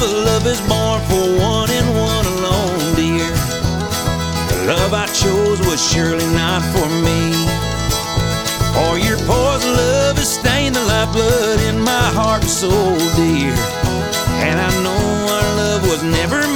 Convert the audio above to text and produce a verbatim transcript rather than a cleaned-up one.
but love is born for one and one alone, dear. The love I chose was surely not for me. For your poison love has stained the lifeblood in my heart and soul, dear. And I know our love was never